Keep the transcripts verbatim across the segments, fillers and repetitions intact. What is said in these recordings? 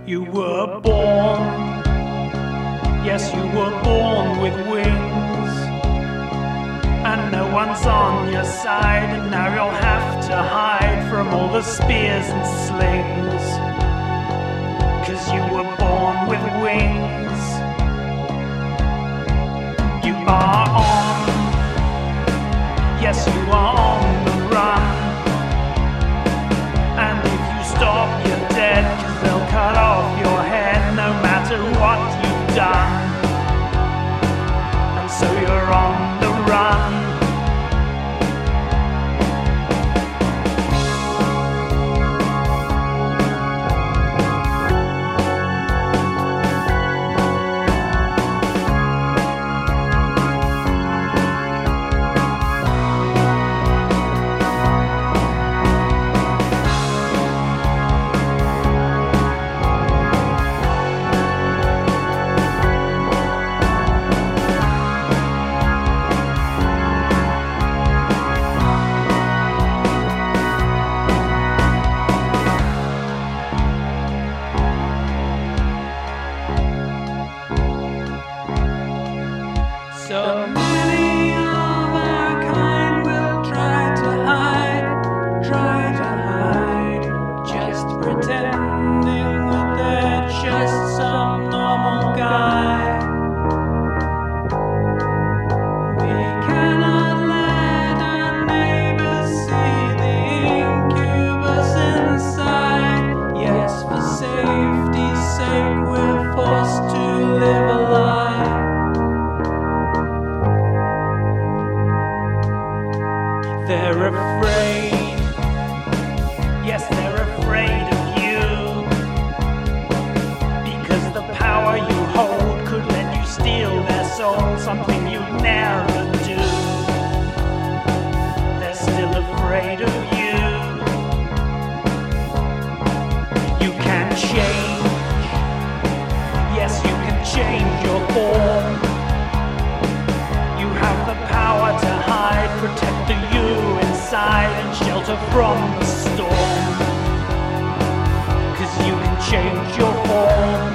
You were born, yes, you were born with wings, and no one's on your side, and now you'll have to hide from all the spears and slings, 'cause you were born with wings. You are on, yes, you are on the run, and if you stop, you're dead, 'cause they'll cut off your head no matter what you've done. And so you're on the run. So many of our kind will try to hide, try to hide, just pretending that they're just some normal guy. We cannot let our neighbors see the incubus inside. Yes, for safety's sake, we're forced to live a lie. They're afraid, yes, they're afraid of you, because the power you hold could let you steal their soul, something you'd never do. They're still afraid of you. You can change, yes, you can change your form. You have the power to hide, protect the you inside, and shelter from the storm, 'cause you can change your form.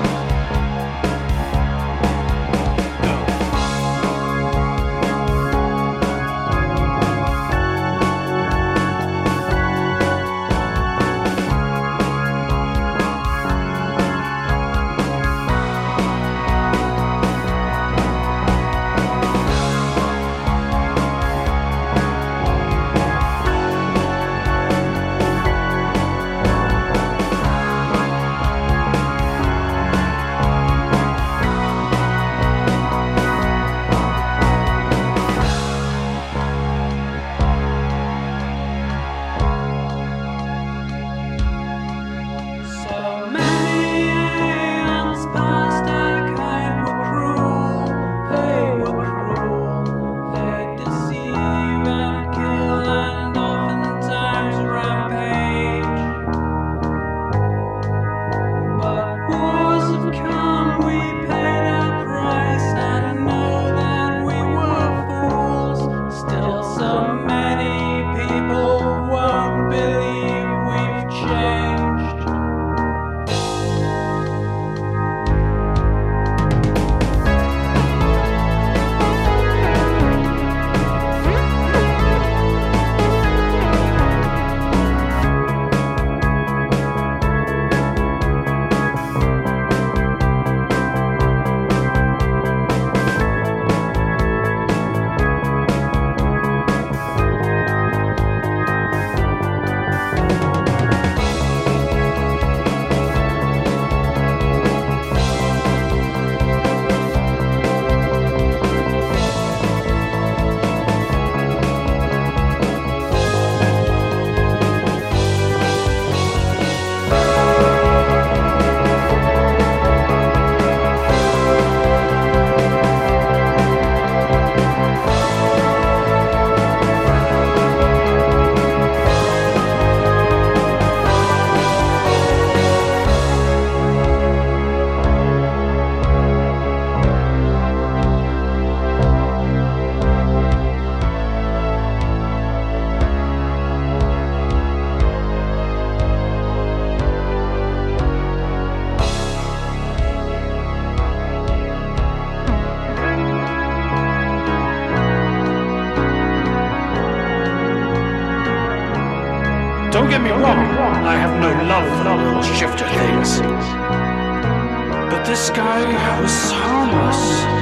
Don't get me wrong, I have no love for the little shifter things. But this guy was harmless.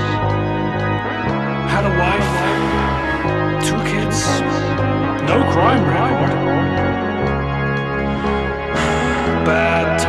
Had a wife, two kids, no crime record. Bad